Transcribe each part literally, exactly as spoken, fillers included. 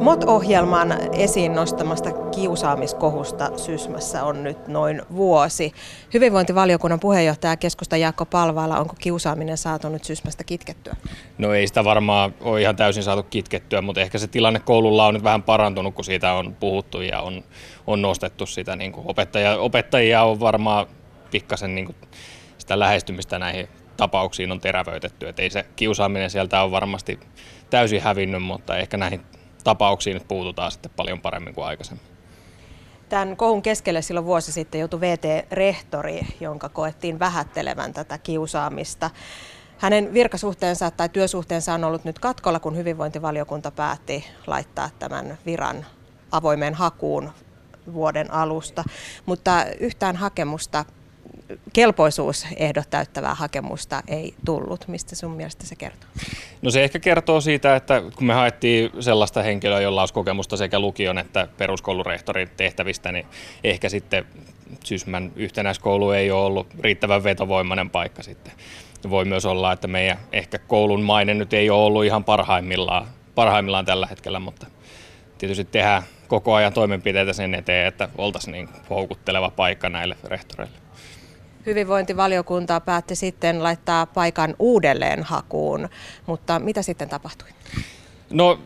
M O T-ohjelman esiin nostamasta kiusaamiskohusta Sysmässä on nyt noin vuosi. Hyvinvointivaliokunnan puheenjohtaja keskustan Jaakko Palvala, onko kiusaaminen saatu nyt Sysmästä kitkettyä? No ei sitä varmaan ole ihan täysin saatu kitkettyä, mutta ehkä se tilanne koululla on nyt vähän parantunut, kun siitä on puhuttu ja on, on nostettu sitä. Niin kuin opettaja, opettajia on varmaan pikkasen niin kuin sitä lähestymistä näihin tapauksiin on terävöitetty. Et ei se kiusaaminen sieltä on varmasti täysin hävinnyt, mutta ehkä näihin tapauksiin nyt puututaan sitten paljon paremmin kuin aikaisemmin. Tämän kohun keskelle silloin vuosi sitten joutui V T-rehtori, jonka koettiin vähättelevän tätä kiusaamista. Hänen virkasuhteensa tai työsuhteensa on ollut nyt katkolla, kun hyvinvointivaliokunta päätti laittaa tämän viran avoimeen hakuun vuoden alusta, mutta yhtään hakemusta, kelpoisuusehdot täyttävää hakemusta ei tullut. Mistä sun mielestä se kertoo? No se ehkä kertoo siitä, että kun me haettiin sellaista henkilöä, jolla olisi kokemusta sekä lukion että peruskoulurehtorin tehtävistä, niin ehkä sitten Sysmän yhtenäiskoulu ei ole ollut riittävän vetovoimainen paikka sitten. Voi myös olla, että meidän ehkä koulun maine nyt ei ole ollut ihan parhaimmillaan, parhaimmillaan tällä hetkellä, mutta tietysti tehdään koko ajan toimenpiteitä sen eteen, että oltaisiin niin houkutteleva paikka näille rehtoreille. Hyvinvointivaliokunta päätti sitten laittaa paikan uudelleen hakuun, mutta mitä sitten tapahtui? No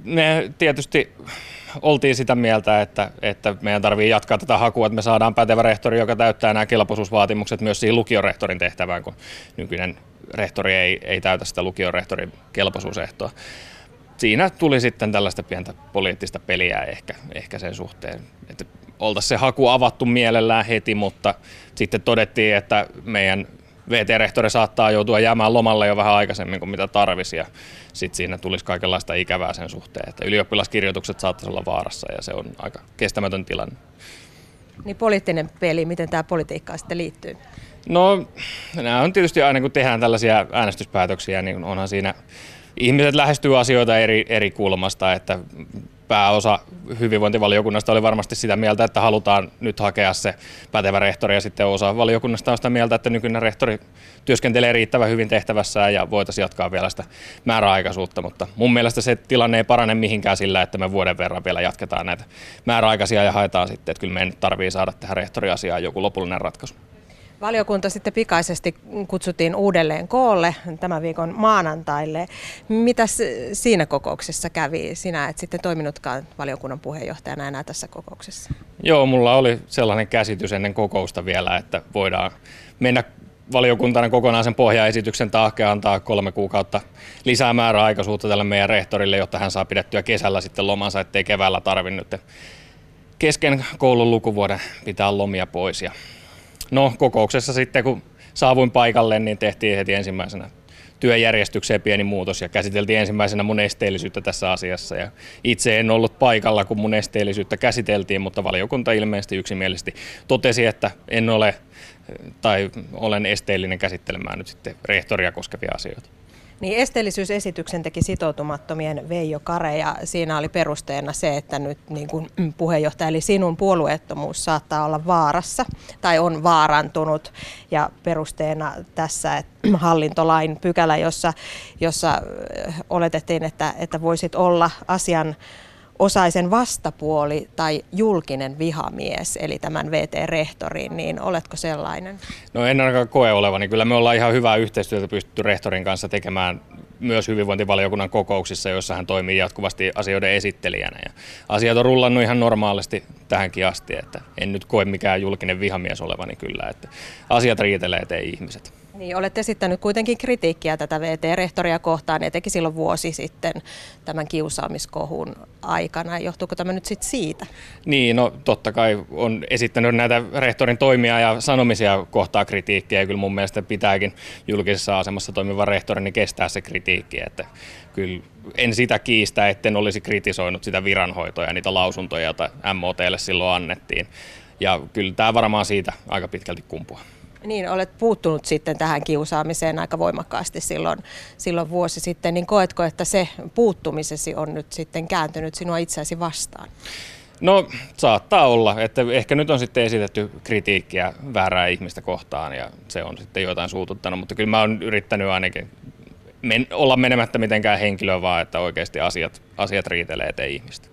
me tietysti oltiin sitä mieltä, että, että meidän tarvitsee jatkaa tätä hakua, että me saadaan pätevä rehtori, joka täyttää nämä kelpoisuusvaatimukset myös siihen lukiorehtorin tehtävään, kun nykyinen rehtori ei, ei täytä sitä lukiorehtorin kelpoisuusehtoa. Siinä tuli sitten tällaista pientä poliittista peliä ehkä, ehkä sen suhteen, että oltaisiin se haku avattu mielellään heti, mutta sitten todettiin, että meidän V T-rehtori saattaa joutua jäämään lomalle jo vähän aikaisemmin kuin mitä tarvisi, ja sitten siinä tulisi kaikenlaista ikävää sen suhteen, että ylioppilaskirjoitukset saattaisi olla vaarassa, ja se on aika kestämätön tilanne. Niin poliittinen peli, miten tämä politiikkaan sitten liittyy? No, nämä on tietysti aina kun tehdään tällaisia äänestyspäätöksiä, niin onhan siinä ihmiset lähestyy asioita eri, eri kulmasta, että pääosa hyvinvointivaliokunnasta oli varmasti sitä mieltä, että halutaan nyt hakea se pätevä rehtori, ja sitten osa valiokunnasta on sitä mieltä, että nykyinen rehtori työskentelee riittävän hyvin tehtävässään ja voitaisiin jatkaa vielä sitä määräaikaisuutta, mutta mun mielestä se tilanne ei parane mihinkään sillä, että me vuoden verran vielä jatketaan näitä määräaikaisia ja haetaan sitten, että kyllä meidän tarvitsee saada tähän rehtoriasiaan joku lopullinen ratkaisu. Valiokunta sitten pikaisesti kutsuttiin uudelleen koolle tämän viikon maanantaille. Mitäs siinä kokouksessa kävi? Sinä et sitten toiminutkaan valiokunnan puheenjohtajana enää tässä kokouksessa. Joo, mulla oli sellainen käsitys ennen kokousta vielä, että voidaan mennä valiokuntana kokonaan sen pohjaesityksen taakse ja antaa kolme kuukautta lisää määräaikaisuutta tälle meidän rehtorille, jotta hän saa pidettyä kesällä sitten lomansa, ettei keväällä tarvinnut kesken koulun lukuvuoden pitää lomia pois. Ja no kokouksessa sitten kun saavuin paikalle, niin tehtiin heti ensimmäisenä työjärjestykseen pieni muutos ja käsiteltiin ensimmäisenä mun esteellisyyttä tässä asiassa. Ja itse en ollut paikalla, kun mun esteellisyyttä käsiteltiin, mutta valiokunta ilmeisesti yksimielisesti totesi, että en ole tai olen esteellinen käsittelemään nyt sitten rehtoria koskevia asioita. Niin esteellisyysesityksen teki sitoutumattomien Veijo Kare, ja siinä oli perusteena se, että nyt niin kuin puheenjohtaja eli sinun puolueettomuus saattaa olla vaarassa tai on vaarantunut, ja perusteena tässä että hallintolain pykälä, jossa, jossa oletettiin, että, että voisit olla asian osaisen vastapuoli tai julkinen vihamies, eli tämän V T-rehtorin, niin oletko sellainen? No en ainakaan koe olevani. Kyllä me ollaan ihan hyvää yhteistyötä pystytty rehtorin kanssa tekemään myös hyvinvointivaliokunnan kokouksissa, joissa hän toimii jatkuvasti asioiden esittelijänä. Ja asiat on rullannut ihan normaalisti tähänkin asti, että en nyt koe mikään julkinen vihamies olevani kyllä, että asiat riitelee, ei ihmiset. Niin, olet esittänyt kuitenkin kritiikkiä tätä V T-rehtoria kohtaan, etenkin silloin vuosi sitten tämän kiusaamiskohun aikana. Johtuuko tämä nyt sitten siitä? Niin, no totta kai on esittänyt näitä rehtorin toimia ja sanomisia kohtaa kritiikkiä, ja kyllä mun mielestä pitääkin julkisessa asemassa toimivan rehtorin niin kestää se kritiikki, että kyllä en sitä kiistä, etten olisi kritisoinut sitä viranhoitoa ja niitä lausuntoja, joita M O T:lle silloin annettiin, ja kyllä tämä varmaan siitä aika pitkälti kumpuaa. Niin, olet puuttunut sitten tähän kiusaamiseen aika voimakkaasti silloin, silloin vuosi sitten, niin koetko, että se puuttumisesi on nyt sitten kääntynyt sinua itseäsi vastaan? No saattaa olla, että ehkä nyt on sitten esitetty kritiikkiä väärää ihmistä kohtaan ja se on sitten jotain suututtanut, mutta kyllä mä oon yrittänyt ainakin men- olla menemättä mitenkään henkilöä, vaan että oikeasti asiat, asiat riitelee, ettei ihmistä.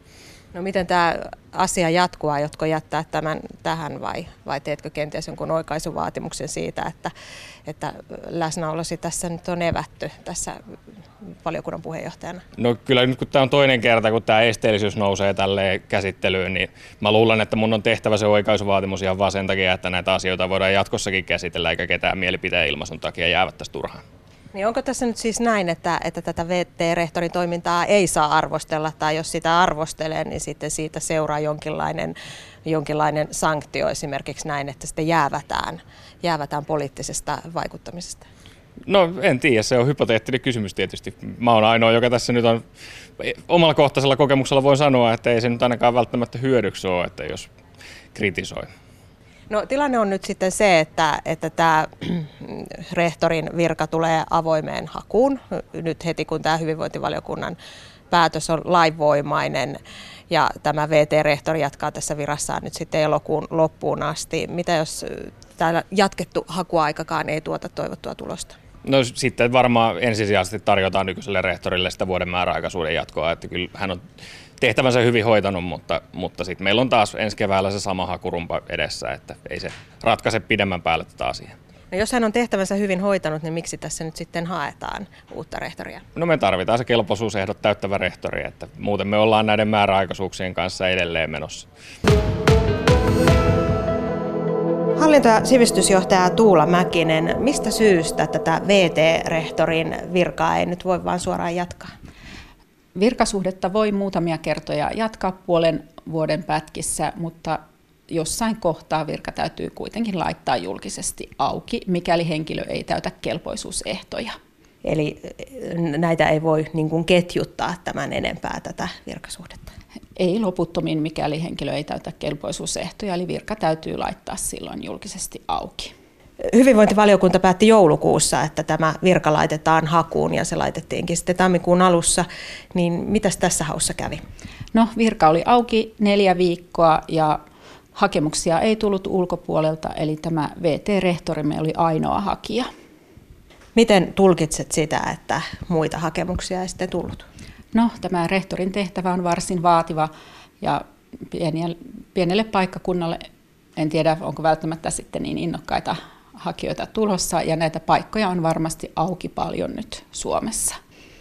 No miten tämä asia jatkuu? Aiotko jättää tämän tähän vai, vai teetkö kenties jonkun oikaisuvaatimuksen siitä, että, että läsnäolosi tässä nyt on evätty tässä valiokunnan puheenjohtajana? No kyllä nyt kun tämä on toinen kerta, kun tämä esteellisyys nousee tälleen käsittelyyn, niin mä luulen, että mun on tehtävä se oikaisuvaatimus ihan vaan sen takia, että näitä asioita voidaan jatkossakin käsitellä, eikä ketään mielipiteen ilmaisun takia jäävät tässä turhaan. Niin onko tässä nyt siis näin, että, että tätä V T-rehtorin toimintaa ei saa arvostella, tai jos sitä arvostelee, niin sitten siitä seuraa jonkinlainen, jonkinlainen sanktio esimerkiksi näin, että sitten jäävätään, jäävätään poliittisesta vaikuttamisesta? No en tiedä, se on hypoteettinen kysymys tietysti. Mä oon ainoa, joka tässä nyt on omalla kohtaisella kokemuksella voi sanoa, että ei se nyt ainakaan välttämättä hyödyksi ole, että jos kritisoi. No tilanne on nyt sitten se, että, että tämä rehtorin virka tulee avoimeen hakuun nyt heti, kun tämä hyvinvointivaliokunnan päätös on lainvoimainen ja tämä V T-rehtori jatkaa tässä virassaan nyt sitten elokuun loppuun asti. Mitä jos täällä jatkettu hakuaikakaan ei tuota toivottua tulosta? No sitten varmaan ensisijaisesti tarjotaan nykyiselle rehtorille sitä vuoden määräaikaisuuden jatkoa, että kyllä hän on tehtävänsä hyvin hoitanut, mutta, mutta sitten meillä on taas ensi keväällä se sama hakurumpa edessä, että ei se ratkaise pidemmän päälle tätä asiaa. No jos hän on tehtävänsä hyvin hoitanut, niin miksi tässä nyt sitten haetaan uutta rehtoria? No me tarvitaan se kelpoisuusehdot täyttävä rehtori, että muuten me ollaan näiden määräaikaisuuksien kanssa edelleen menossa. Hallinto- ja sivistysjohtaja Tuula Mäkinen, mistä syystä tätä V T-rehtorin virkaa ei nyt voi vaan suoraan jatkaa? Virkasuhdetta voi muutamia kertoja jatkaa puolen vuoden pätkissä, mutta jossain kohtaa virka täytyy kuitenkin laittaa julkisesti auki, mikäli henkilö ei täytä kelpoisuusehtoja. Eli näitä ei voi niin kuin ketjuttaa tämän enempää tätä virkasuhdetta? Ei loputtomin, mikäli henkilö ei täytä kelpoisuusehtoja, eli virka täytyy laittaa silloin julkisesti auki. Hyvinvointivaliokunta päätti joulukuussa, että tämä virka laitetaan hakuun ja se laitettiinkin sitten tammikuun alussa. Niin mitäs tässä haussa kävi? No virka oli auki neljä viikkoa ja hakemuksia ei tullut ulkopuolelta, eli tämä V T-rehtorimme oli ainoa hakija. Miten tulkitset sitä, että muita hakemuksia ei sitten tullut? No tämä rehtorin tehtävä on varsin vaativa ja pienelle paikkakunnalle en tiedä, onko välttämättä sitten niin innokkaita hakijoita tulossa, ja näitä paikkoja on varmasti auki paljon nyt Suomessa.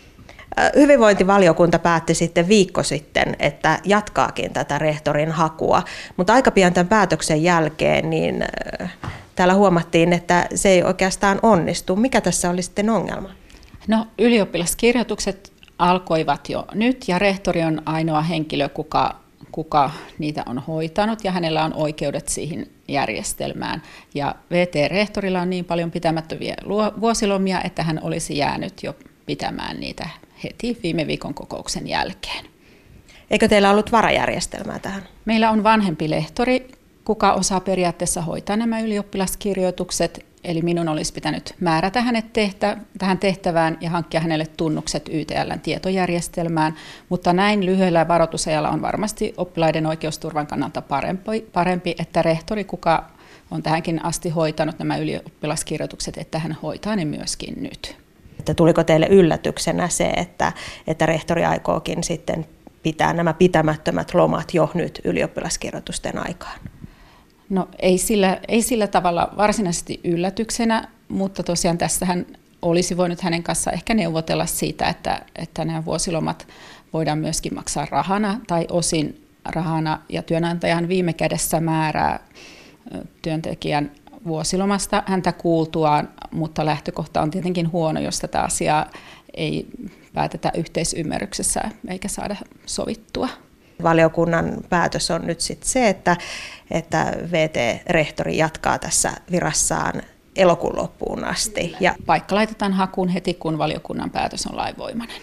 Hyvinvointivaliokunta päätti sitten viikko sitten, että jatkaakin tätä rehtorin hakua, mutta aika pian tämän päätöksen jälkeen niin täällä huomattiin, että se ei oikeastaan onnistu. Mikä tässä oli sitten ongelma? No ylioppilaskirjoitukset alkoivat jo nyt, ja rehtori on ainoa henkilö, kuka kuka niitä on hoitanut, ja hänellä on oikeudet siihen järjestelmään. Ja V T-rehtorilla on niin paljon pitämättömiä vuosilomia, että hän olisi jäänyt jo pitämään niitä heti viime viikon kokouksen jälkeen. Eikö teillä ollut varajärjestelmää tähän? Meillä on vanhempi lehtori, kuka osaa periaatteessa hoitaa nämä ylioppilaskirjoitukset, eli minun olisi pitänyt määrätä hänet tehtä, tähän tehtävään ja hankkia hänelle tunnukset Y T L:n tietojärjestelmään, mutta näin lyhyellä varoitusajalla on varmasti oppilaiden oikeusturvan kannalta parempi, parempi, että rehtori, kuka on tähänkin asti hoitanut nämä ylioppilaskirjoitukset, että hän hoitaa ne myöskin nyt. Että tuliko teille yllätyksenä se, että, että rehtori aikookin sitten pitää nämä pitämättömät lomat jo nyt ylioppilaskirjoitusten aikaan? No ei sillä, ei sillä tavalla varsinaisesti yllätyksenä, mutta tosiaan tässähän olisi voinut hänen kanssaan ehkä neuvotella siitä, että, että nämä vuosilomat voidaan myöskin maksaa rahana tai osin rahana, ja työnantajan viime kädessä määrää työntekijän vuosilomasta häntä kuultuaan, mutta lähtökohta on tietenkin huono, jos tätä asiaa ei päätetä yhteisymmärryksessä eikä saada sovittua. Valiokunnan päätös on nyt sitten se, että, että V T-rehtori jatkaa tässä virassaan elokuun loppuun asti. Ja paikka laitetaan hakuun heti, kun valiokunnan päätös on lainvoimainen.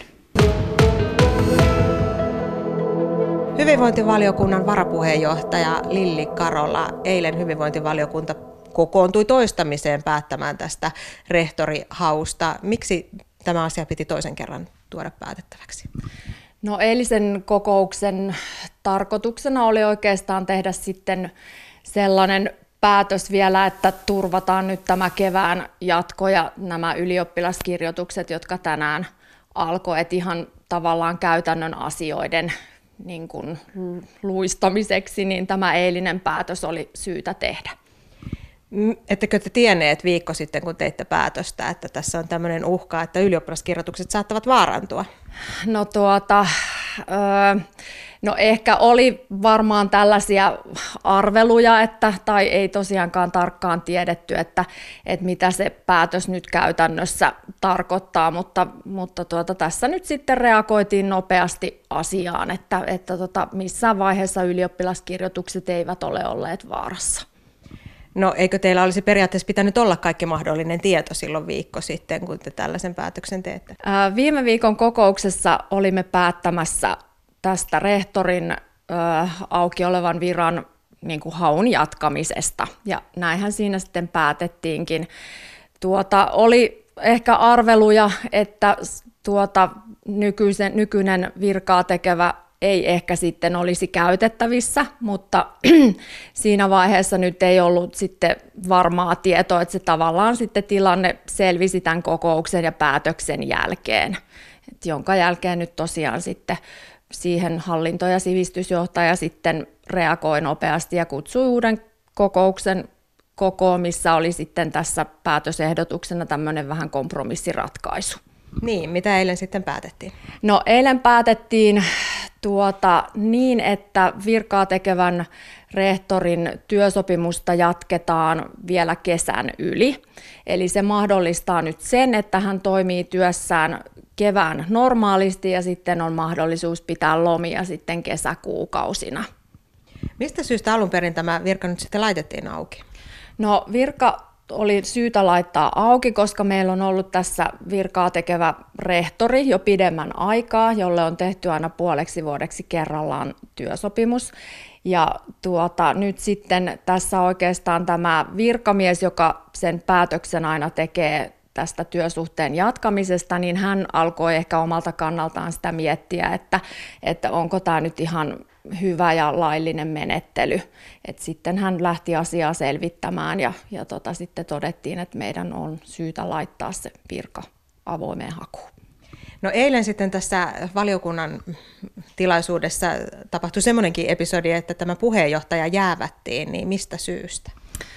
Hyvinvointivaliokunnan varapuheenjohtaja Lilli Karola, eilen hyvinvointivaliokunta kokoontui toistamiseen päättämään tästä rehtorihausta. Miksi tämä asia piti toisen kerran tuoda päätettäväksi? No eilisen kokouksen tarkoituksena oli oikeastaan tehdä sitten sellainen päätös vielä, että turvataan nyt tämä kevään jatko ja nämä ylioppilaskirjoitukset, jotka tänään alkoi, että ihan tavallaan käytännön asioiden niin kuin luistamiseksi, niin tämä eilinen päätös oli syytä tehdä. Ettekö te tienneet viikko sitten, kun teitte päätöstä, että tässä on tämmöinen uhka, että ylioppilaskirjoitukset saattavat vaarantua? No tuota, öö, no ehkä oli varmaan tällaisia arveluja, että, tai ei tosiaankaan tarkkaan tiedetty, että, että mitä se päätös nyt käytännössä tarkoittaa, mutta, mutta tuota, tässä nyt sitten reagoitiin nopeasti asiaan, että, että tota, missään vaiheessa ylioppilaskirjoitukset eivät ole olleet vaarassa. No eikö teillä olisi periaatteessa pitänyt olla kaikki mahdollinen tieto silloin viikko sitten, kun te tällaisen päätöksen teette? Ää, viime viikon kokouksessa olimme päättämässä tästä rehtorin ää, auki olevan viran niin kuin haun jatkamisesta, ja näinhän siinä sitten päätettiinkin. Tuota, oli ehkä arveluja, että tuota, nykyisen, nykyinen virkaa tekevä ei ehkä sitten olisi käytettävissä, mutta siinä vaiheessa nyt ei ollut sitten varmaa tietoa, että se tavallaan sitten tilanne selvisi tämän kokouksen ja päätöksen jälkeen, et jonka jälkeen nyt tosiaan sitten siihen hallinto- ja sivistysjohtaja sitten reagoi nopeasti ja kutsui uuden kokouksen kokoon, missä oli sitten tässä päätösehdotuksena tämmöinen vähän kompromissiratkaisu. Niin, mitä eilen sitten päätettiin? No eilen päätettiin tuota, niin, että virkaa tekevän rehtorin työsopimusta jatketaan vielä kesän yli. Eli se mahdollistaa nyt sen, että hän toimii työssään kevään normaalisti ja sitten on mahdollisuus pitää lomia sitten kesäkuukausina. Mistä syystä alun perin tämä virka nyt sitten laitettiin auki? No virka oli syytä laittaa auki, koska meillä on ollut tässä virkaa tekevä rehtori jo pidemmän aikaa, jolle on tehty aina puoleksi vuodeksi kerrallaan työsopimus. Ja tuota, nyt sitten tässä oikeastaan tämä virkamies, joka sen päätöksen aina tekee tästä työsuhteen jatkamisesta, niin hän alkoi ehkä omalta kannaltaan sitä miettiä, että, että onko tämä nyt ihan hyvä ja laillinen menettely. Et sitten hän lähti asiaa selvittämään ja, ja tota, sitten todettiin, että meidän on syytä laittaa se virka avoimeen hakuun. No eilen sitten tässä valiokunnan tilaisuudessa tapahtui semmoinenkin episodi, että tämä puheenjohtaja jäävättiin, niin mistä syystä?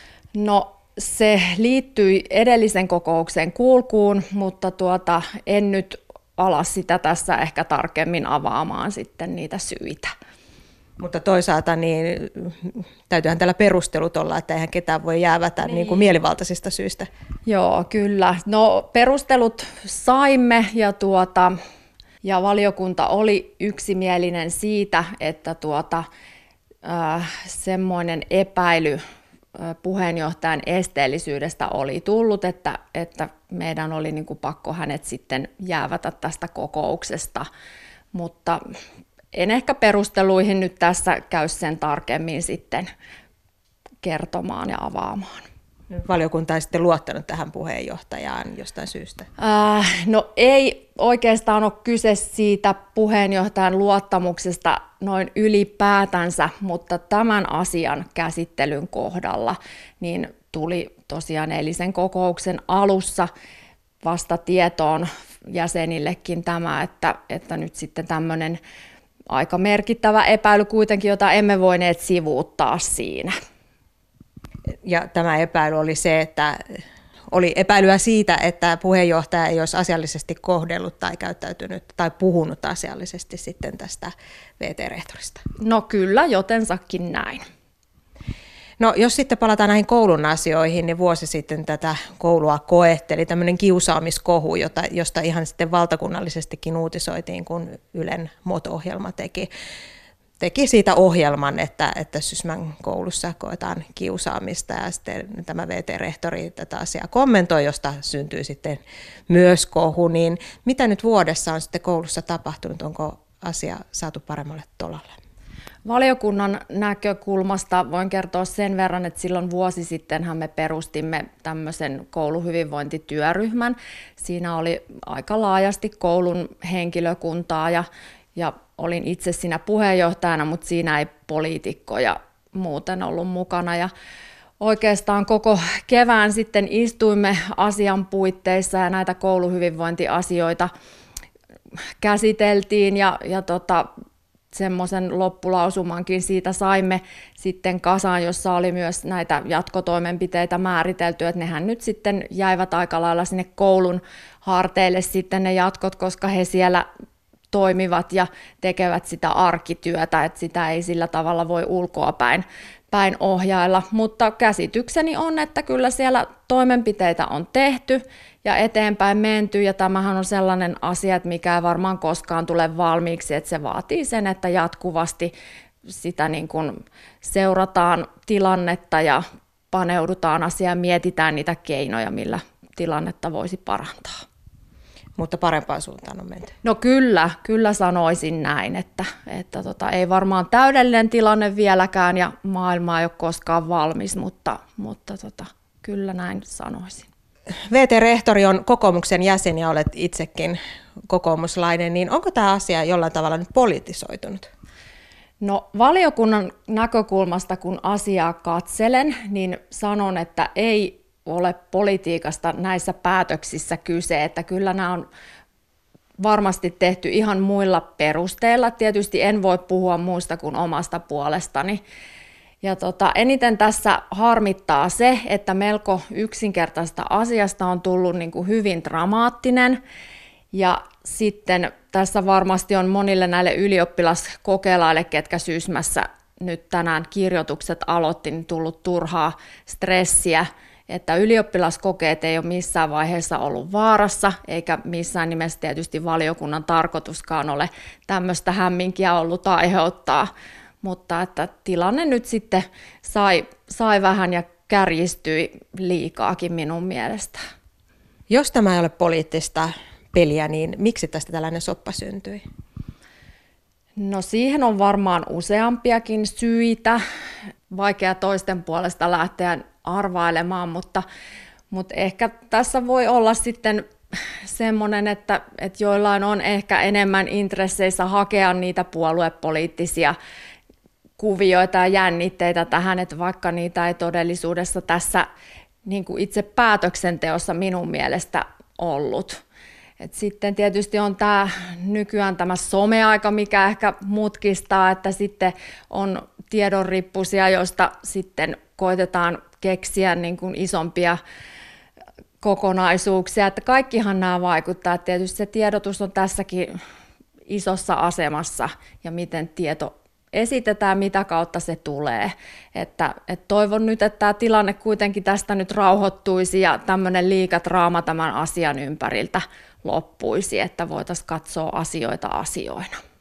No se liittyi edellisen kokouksen kulkuun, mutta tuota, en nyt ala sitä tässä ehkä tarkemmin avaamaan sitten niitä syitä. Mutta toisaalta niin täytyyhän tällä perustelut olla, että eihän ketään voi jäävätä niin. Niin kuin mielivaltaisista syistä. Joo, kyllä. No perustelut saimme ja, tuota, ja valiokunta oli yksimielinen siitä, että tuota, äh, semmoinen epäily äh, puheenjohtajan esteellisyydestä oli tullut, että, että meidän oli niin kuin pakko hänet sitten jäävätä tästä kokouksesta, mutta en ehkä perusteluihin nyt tässä käy sen tarkemmin sitten kertomaan ja avaamaan. Valiokunta ei sitten luottanut tähän puheenjohtajaan jostain syystä? Äh, no ei oikeastaan ole kyse siitä puheenjohtajan luottamuksesta noin ylipäätänsä, mutta tämän asian käsittelyn kohdalla niin tuli tosiaan eilisen kokouksen alussa vasta tietoon jäsenillekin tämä, että, että nyt sitten tämmöinen aika merkittävä epäily kuitenkin, jota emme voineet sivuuttaa siinä. Ja tämä epäily oli se, että oli epäilyä siitä, että puheenjohtaja ei olisi asiallisesti kohdellut tai käyttäytynyt tai puhunut asiallisesti sitten tästä V T-rehtorista. No kyllä, jotensakin näin. No jos sitten palataan näihin koulun asioihin, niin vuosi sitten tätä koulua koetteli tämmöinen kiusaamiskohu, jota, josta ihan sitten valtakunnallisestikin uutisoitiin, kun Ylen M O T-ohjelma teki, teki siitä ohjelman, että, että Sysmän koulussa koetaan kiusaamista, ja sitten tämä V T-rehtori tätä asiaa kommentoi, josta syntyi sitten myös kohu. Niin mitä nyt vuodessa on sitten koulussa tapahtunut, onko asia saatu paremmalle tolalle? Valiokunnan näkökulmasta voin kertoa sen verran, että silloin vuosi sittenhän me perustimme tämmöisen kouluhyvinvointityöryhmän. Siinä oli aika laajasti koulun henkilökuntaa ja, ja olin itse siinä puheenjohtajana, mutta siinä ei poliitikkoja muuten ollut mukana. Ja oikeastaan koko kevään sitten istuimme asian puitteissa ja näitä kouluhyvinvointiasioita käsiteltiin ja, ja tota, semmoisen loppulausumankin siitä saimme sitten kasaan, jossa oli myös näitä jatkotoimenpiteitä määritelty, että nehän nyt sitten jäivät aika lailla sinne koulun harteille sitten ne jatkot, koska he siellä toimivat ja tekevät sitä arkityötä, että sitä ei sillä tavalla voi ulkoa päin, päin ohjailla, mutta käsitykseni on, että kyllä siellä toimenpiteitä on tehty ja eteenpäin menty, ja tämähän on sellainen asia, että mikä ei varmaan koskaan tule valmiiksi, että se vaatii sen, että jatkuvasti sitä niin kuin seurataan tilannetta ja paneudutaan asiaan, mietitään niitä keinoja, millä tilannetta voisi parantaa. Mutta parempaan suuntaan on menty. No kyllä, kyllä sanoisin näin, että, että tota, ei varmaan täydellinen tilanne vieläkään ja maailma ei ole koskaan valmis, mutta, mutta tota, kyllä näin sanoisin. V T-rehtori on kokoomuksen jäsen ja olet itsekin kokoomuslainen, niin onko tämä asia jollain tavalla nyt politisoitunut? No valiokunnan näkökulmasta, kun asiaa katselen, niin sanon, että ei ole politiikasta näissä päätöksissä kyse, että kyllä nämä on varmasti tehty ihan muilla perusteilla. Tietysti en voi puhua muista kuin omasta puolestani. Ja tota, eniten tässä harmittaa se, että melko yksinkertaisesta asiasta on tullut niin kuin hyvin dramaattinen. Ja sitten tässä varmasti on monille näille ylioppilaskokelaille, ketkä Sysmässä nyt tänään kirjoitukset aloitti, niin tullut turhaa stressiä, että ylioppilaskokeet ei ole missään vaiheessa ollut vaarassa, eikä missään nimessä tietysti valiokunnan tarkoituskaan ole tämmöistä hämminkiä ollut aiheuttaa, mutta että tilanne nyt sitten sai, sai vähän ja kärjistyi liikaakin minun mielestä. Jos tämä ei ole poliittista peliä, niin miksi tästä tällainen soppa syntyi? No siihen on varmaan useampiakin syitä, vaikea toisten puolesta lähteä arvailemaan, mutta, mutta ehkä tässä voi olla sitten semmoinen, että, että joillain on ehkä enemmän intresseissä hakea niitä puoluepoliittisia kuvioita ja jännitteitä tähän, että vaikka niitä ei todellisuudessa tässä niin kuin itse päätöksenteossa minun mielestä ollut. Et sitten tietysti on tämä nykyään tämä someaika, mikä ehkä mutkistaa, että sitten on tiedonrippusia, joista sitten koitetaan keksiä niin kuin isompia kokonaisuuksia. Että kaikkihan nämä vaikuttaa. Tietysti se tiedotus on tässäkin isossa asemassa ja miten tieto esitetään, mitä kautta se tulee. Että, että toivon nyt, että tämä tilanne kuitenkin tästä nyt rauhoittuisi ja tämmöinen liikadraama tämän asian ympäriltä loppuisi, että voitaisiin katsoa asioita asioina.